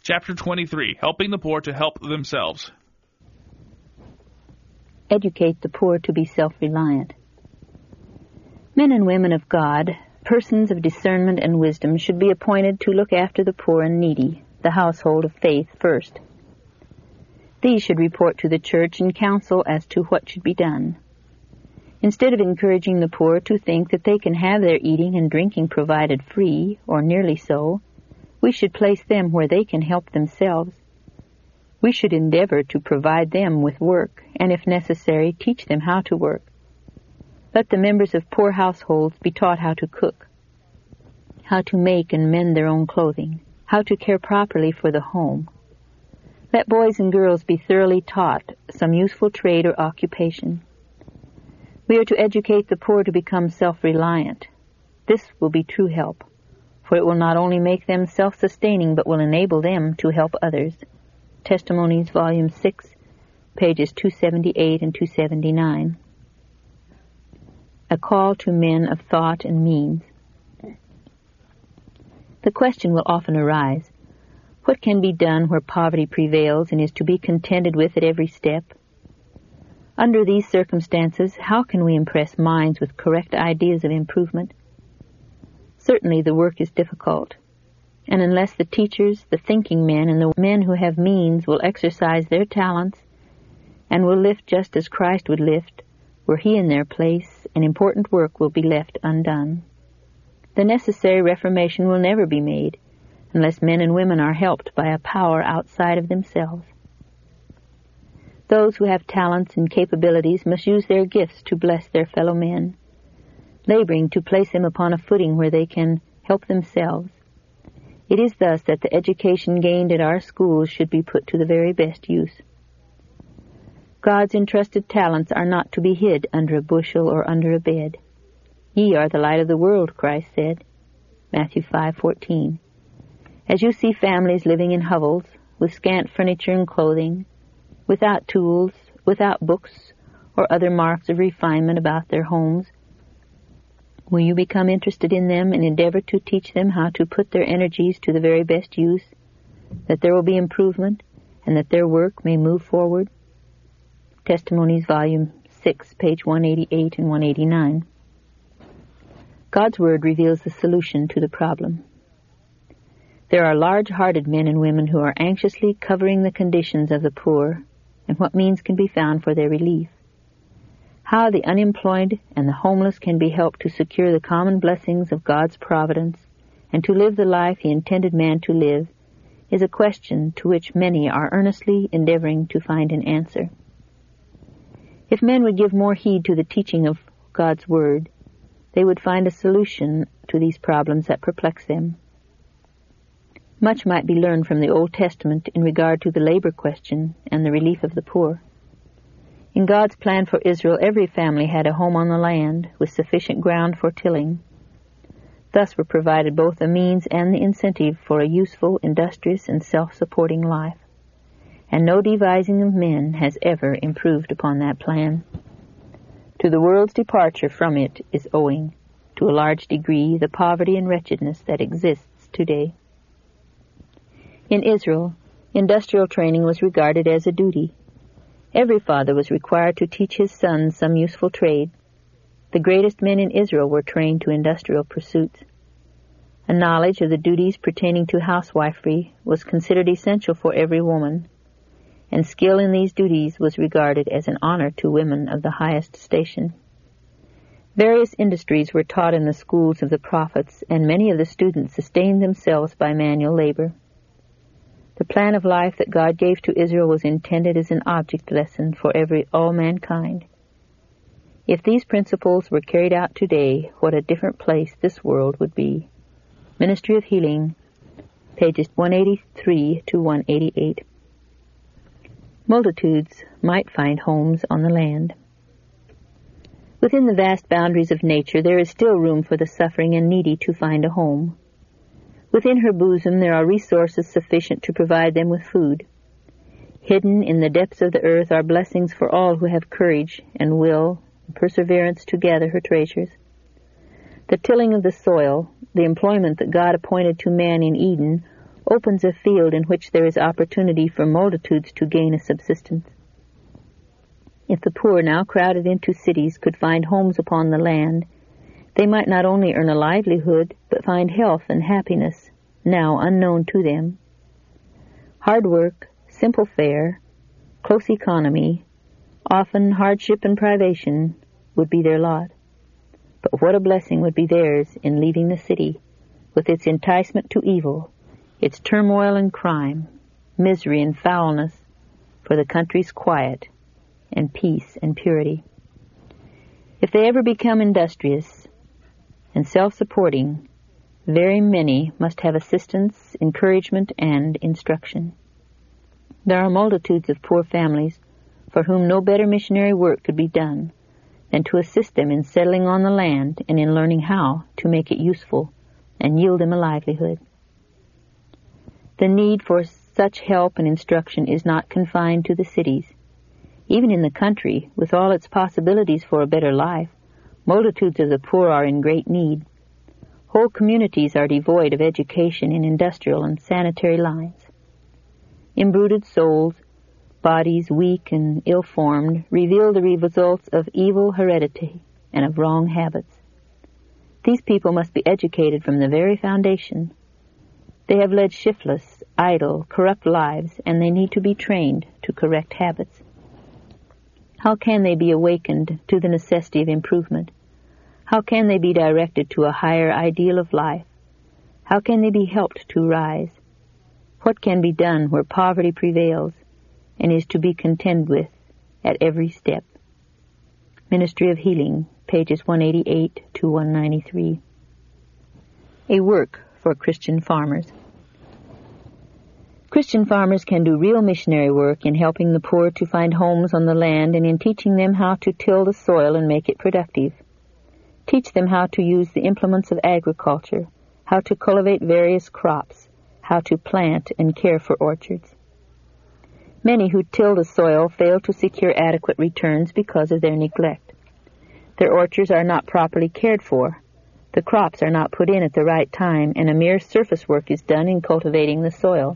Chapter 23, Helping the Poor to Help Themselves. Educate the poor to be self-reliant. Men and women of God, persons of discernment and wisdom, should be appointed to look after the poor and needy, the household of faith first. These should report to the church and counsel as to what should be done. Instead of encouraging the poor to think that they can have their eating and drinking provided free, or nearly so, we should place them where they can help themselves. We should endeavor to provide them with work, and if necessary, teach them how to work. Let the members of poor households be taught how to cook, how to make and mend their own clothing, how to care properly for the home. Let boys and girls be thoroughly taught some useful trade or occupation. We are to educate the poor to become self-reliant. This will be true help, for it will not only make them self-sustaining, but will enable them to help others. Testimonies, Volume 6, pages 278 and 279. A call to men of thought and means. The question will often arise, what can be done where poverty prevails and is to be contended with at every step? Under these circumstances, how can we impress minds with correct ideas of improvement? Certainly the work is difficult, and unless the teachers, the thinking men, and the men who have means will exercise their talents and will lift just as Christ would lift, were he in their place, an important work will be left undone. The necessary reformation will never be made unless men and women are helped by a power outside of themselves. Those who have talents and capabilities must use their gifts to bless their fellow men, laboring to place them upon a footing where they can help themselves. It is thus that the education gained at our schools should be put to the very best use. God's entrusted talents are not to be hid under a bushel or under a bed. Ye are the light of the world, Christ said, Matthew 5:14. As you see families living in hovels, with scant furniture and clothing, without tools, without books, or other marks of refinement about their homes, will you become interested in them and endeavor to teach them how to put their energies to the very best use, that there will be improvement, and that their work may move forward? Testimonies, Volume 6, page 188 and 189. God's Word reveals the solution to the problem. There are large-hearted men and women who are anxiously covering the conditions of the poor and what means can be found for their relief. How the unemployed and the homeless can be helped to secure the common blessings of God's providence and to live the life He intended man to live is a question to which many are earnestly endeavoring to find an answer. If men would give more heed to the teaching of God's Word, they would find a solution to these problems that perplex them. Much might be learned from the Old Testament in regard to the labor question and the relief of the poor. In God's plan for Israel, every family had a home on the land with sufficient ground for tilling. Thus were provided both the means and the incentive for a useful, industrious, and self-supporting life. And no devising of men has ever improved upon that plan. To the world's departure from it is owing, to a large degree, the poverty and wretchedness that exists today. In Israel, industrial training was regarded as a duty. Every father was required to teach his sons some useful trade. The greatest men in Israel were trained to industrial pursuits. A knowledge of the duties pertaining to housewifery was considered essential for every woman, and skill in these duties was regarded as an honor to women of the highest station. Various industries were taught in the schools of the prophets, and many of the students sustained themselves by manual labor. The plan of life that God gave to Israel was intended as an object lesson for all mankind. If these principles were carried out today, what a different place this world would be. Ministry of Healing, pages 183 to 188. Multitudes might find homes on the land. Within the vast boundaries of nature, there is still room for the suffering and needy to find a home. Within her bosom there are resources sufficient to provide them with food. Hidden in the depths of the earth are blessings for all who have courage and will and perseverance to gather her treasures. The tilling of the soil, the employment that God appointed to man in Eden, opens a field in which there is opportunity for multitudes to gain a subsistence. If the poor, now crowded into cities, could find homes upon the land, they might not only earn a livelihood, but find health and happiness, now unknown to them. Hard work, simple fare, close economy, often hardship and privation, would be their lot. But what a blessing would be theirs in leaving the city, with its enticement to evil, its turmoil and crime, misery and foulness, for the country's quiet and peace and purity. If they ever become industrious and self-supporting, very many must have assistance, encouragement, and instruction. There are multitudes of poor families for whom no better missionary work could be done than to assist them in settling on the land and in learning how to make it useful and yield them a livelihood. The need for such help and instruction is not confined to the cities. Even in the country, with all its possibilities for a better life, multitudes of the poor are in great need. Whole communities are devoid of education in industrial and sanitary lines. Imbruted souls, bodies weak and ill-formed, reveal the results of evil heredity and of wrong habits. These people must be educated from the very foundation. They have led shiftless, idle, corrupt lives, and they need to be trained to correct habits. How can they be awakened to the necessity of improvement? How can they be directed to a higher ideal of life? How can they be helped to rise? What can be done where poverty prevails and is to be contended with at every step? Ministry of Healing, pages 188 to 193. A work for Christian farmers. Christian farmers can do real missionary work in helping the poor to find homes on the land and in teaching them how to till the soil and make it productive. Teach them how to use the implements of agriculture, how to cultivate various crops, how to plant and care for orchards. Many who till the soil fail to secure adequate returns because of their neglect. Their orchards are not properly cared for. The crops are not put in at the right time, and a mere surface work is done in cultivating the soil.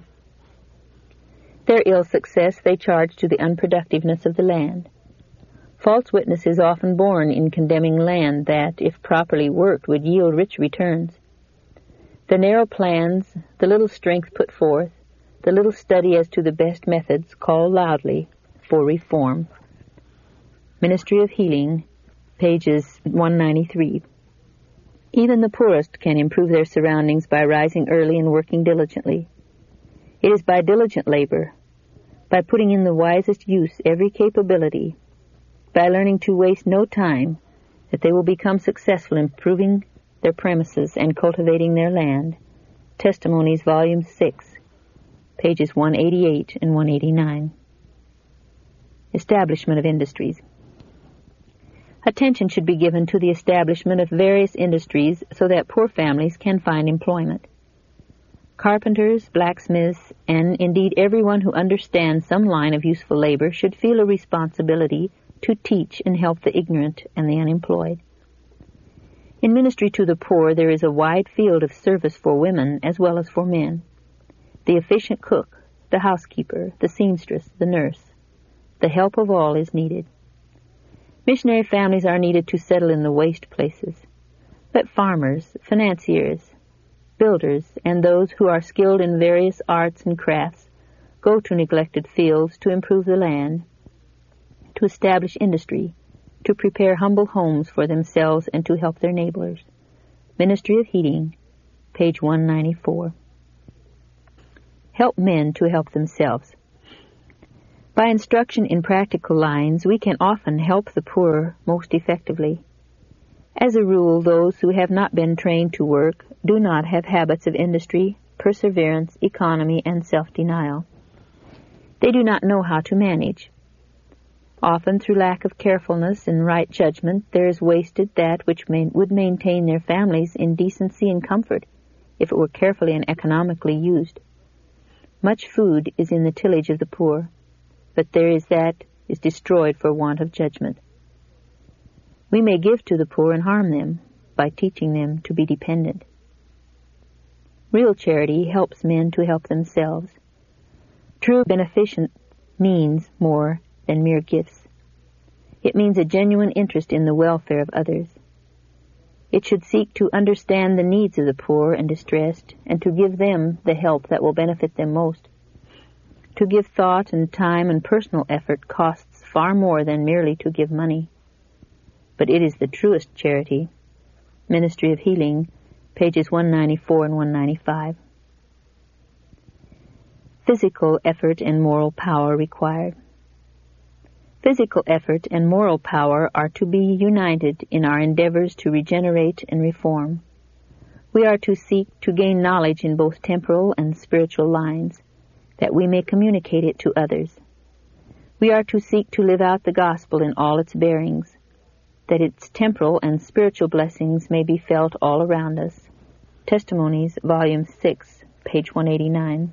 Their ill success they charge to the unproductiveness of the land. False witness is often borne in condemning land that, if properly worked, would yield rich returns. The narrow plans, the little strength put forth, the little study as to the best methods call loudly for reform. Ministry of Healing, pages 193. Even the poorest can improve their surroundings by rising early and working diligently. It is by diligent labor, by putting in the wisest use every capability, by learning to waste no time, that they will become successful in improving their premises and cultivating their land. Testimonies, Volume 6, pages 188 and 189. Establishment of industries. Attention should be given to the establishment of various industries so that poor families can find employment. Carpenters, blacksmiths, and indeed everyone who understands some line of useful labor should feel a responsibility to teach and help the ignorant and the unemployed. In ministry to the poor, there is a wide field of service for women as well as for men. The efficient cook, the housekeeper, the seamstress, the nurse. The help of all is needed. Missionary families are needed to settle in the waste places. Let farmers, financiers, builders, and those who are skilled in various arts and crafts go to neglected fields to improve the land, to establish industry, to prepare humble homes for themselves and to help their neighbors. Ministry of Healing, page 194. Help men to help themselves. By instruction in practical lines, we can often help the poor most effectively. As a rule, those who have not been trained to work do not have habits of industry, perseverance, economy, and self-denial. They do not know how to manage. Often, through lack of carefulness and right judgment, there is wasted that which would maintain their families in decency and comfort if it were carefully and economically used. Much food is in the tillage of the poor, but there is that is destroyed for want of judgment. We may give to the poor and harm them by teaching them to be dependent. Real charity helps men to help themselves. True beneficence means more than mere gifts. It means a genuine interest in the welfare of others. It should seek to understand the needs of the poor and distressed, and to give them the help that will benefit them most. To give thought and time and personal effort costs far more than merely to give money. But it is the truest charity. Ministry of Healing, pages 194 and 195. Physical effort and moral power required. Physical effort and moral power are to be united in our endeavors to regenerate and reform. We are to seek to gain knowledge in both temporal and spiritual lines, that we may communicate it to others. We are to seek to live out the gospel in all its bearings, that its temporal and spiritual blessings may be felt all around us. Testimonies, Volume 6, page 189.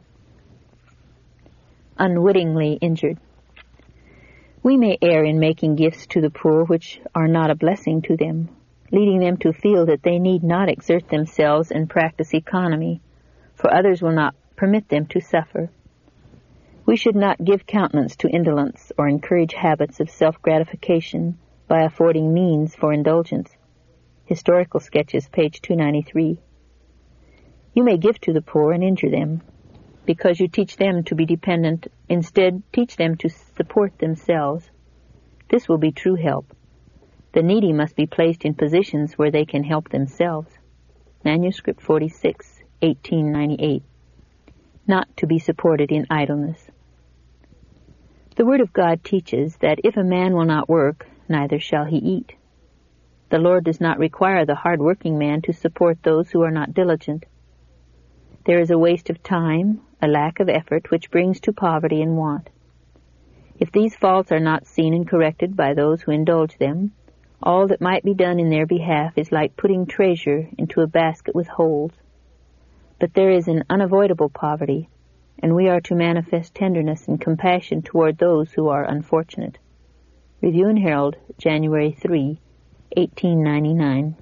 Unwittingly injured. We may err in making gifts to the poor which are not a blessing to them, leading them to feel that they need not exert themselves and practice economy, for others will not permit them to suffer. We should not give countenance to indolence or encourage habits of self-gratification by affording means for indulgence. Historical Sketches, page 293. You may give to the poor and injure them, because you teach them to be dependent. Instead, teach them to support themselves. This will be true help. The needy must be placed in positions where they can help themselves. Manuscript 46, 1898. Not to be supported in idleness. The Word of God teaches that if a man will not work, neither shall he eat. The Lord does not require the hard-working man to support those who are not diligent. There is a waste of time, a lack of effort, which brings to poverty and want. If these faults are not seen and corrected by those who indulge them, all that might be done in their behalf is like putting treasure into a basket with holes. But there is an unavoidable poverty, and we are to manifest tenderness and compassion toward those who are unfortunate. Review and Herald, January 3, 1899.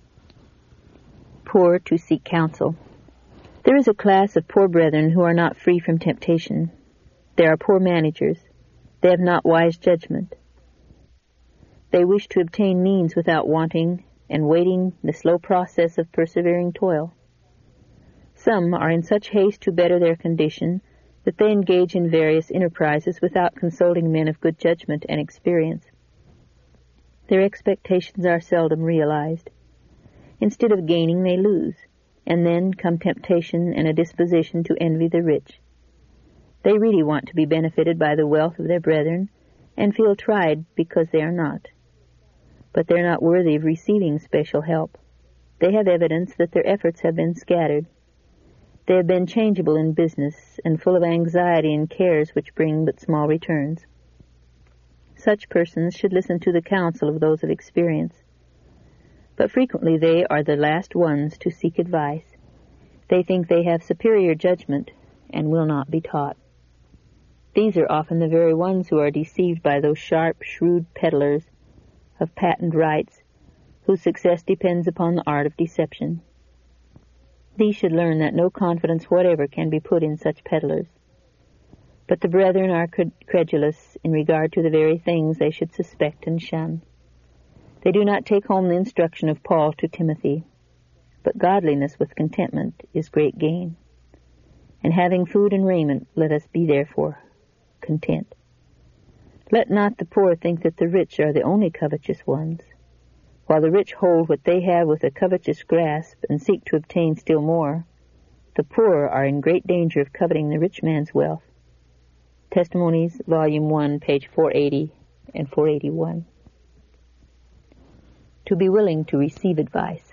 Poor to seek counsel. There is a class of poor brethren who are not free from temptation. They are poor managers. They have not wise judgment. They wish to obtain means without wanting and waiting the slow process of persevering toil. Some are in such haste to better their condition that they engage in various enterprises without consulting men of good judgment and experience. Their expectations are seldom realized. Instead of gaining, they lose, and then come temptation and a disposition to envy the rich. They really want to be benefited by the wealth of their brethren, and feel tried because they are not. But they are not worthy of receiving special help. They have evidence that their efforts have been scattered. They have been changeable in business, and full of anxiety and cares which bring but small returns. Such persons should listen to the counsel of those of experience. But frequently they are the last ones to seek advice. They think they have superior judgment and will not be taught. These are often the very ones who are deceived by those sharp, shrewd peddlers of patent rights, whose success depends upon the art of deception. These should learn that no confidence whatever can be put in such peddlers. But the brethren are credulous in regard to the very things they should suspect and shun. They do not take home the instruction of Paul to Timothy, but godliness with contentment is great gain. And having food and raiment, let us be therefore content. Let not the poor think that the rich are the only covetous ones. While the rich hold what they have with a covetous grasp and seek to obtain still more, the poor are in great danger of coveting the rich man's wealth. Testimonies, Volume 1, page 480 and 481. To be willing to receive advice.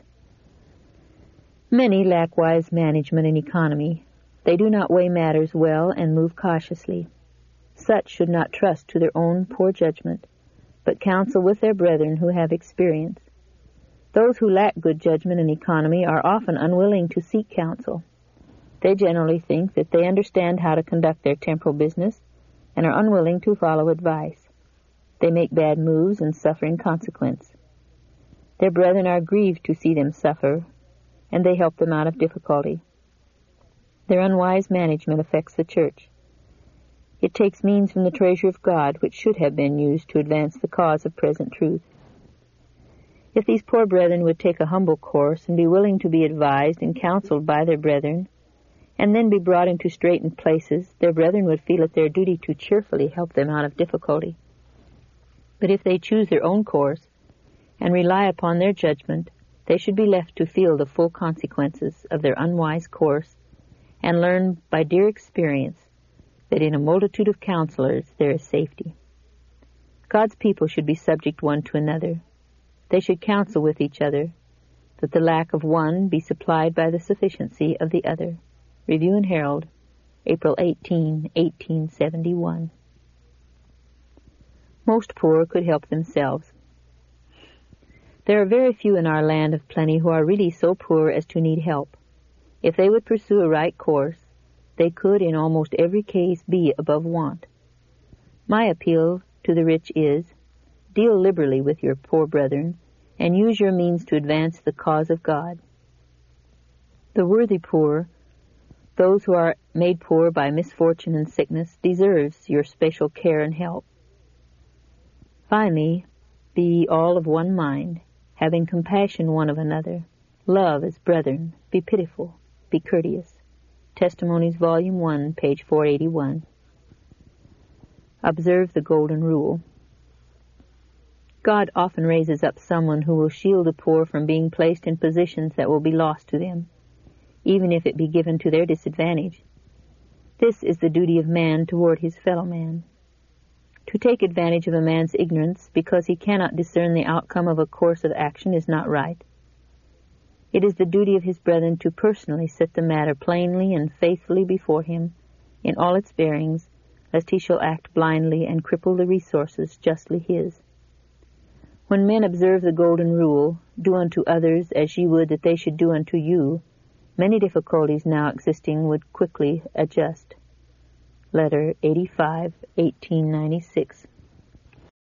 Many lack wise management and economy. They do not weigh matters well and move cautiously. Such should not trust to their own poor judgment, but counsel with their brethren who have experience. Those who lack good judgment and economy are often unwilling to seek counsel. They generally think that they understand how to conduct their temporal business and are unwilling to follow advice. They make bad moves and suffer in consequence. Their brethren are grieved to see them suffer, and they help them out of difficulty. Their unwise management affects the church. It takes means from the treasure of God which should have been used to advance the cause of present truth. If these poor brethren would take a humble course and be willing to be advised and counseled by their brethren, and then be brought into straitened places, their brethren would feel it their duty to cheerfully help them out of difficulty. But if they choose their own course and rely upon their judgment, they should be left to feel the full consequences of their unwise course and learn by dear experience that in a multitude of counselors there is safety. God's people should be subject one to another. They should counsel with each other, that the lack of one be supplied by the sufficiency of the other. Review and Herald, April 18, 1871. Most poor could help themselves. There are very few in our land of plenty who are really so poor as to need help. If they would pursue a right course, they could in almost every case be above want. My appeal to the rich is, deal liberally with your poor brethren, and use your means to advance the cause of God. The worthy poor, those who are made poor by misfortune and sickness, deserves your special care and help. Finally, be all of one mind, having compassion one of another. Love as brethren. Be pitiful. Be courteous. Testimonies, Volume 1, page 481. Observe the Golden Rule. God often raises up someone who will shield the poor from being placed in positions that will be lost to them, even if it be given to their disadvantage. This is the duty of man toward his fellow man. To take advantage of a man's ignorance because he cannot discern the outcome of a course of action is not right. It is the duty of his brethren to personally set the matter plainly and faithfully before him in all its bearings, lest he shall act blindly and cripple the resources justly his. When men observe the Golden Rule, do unto others as ye would that they should do unto you, many difficulties now existing would quickly adjust. Letter 85, 1896.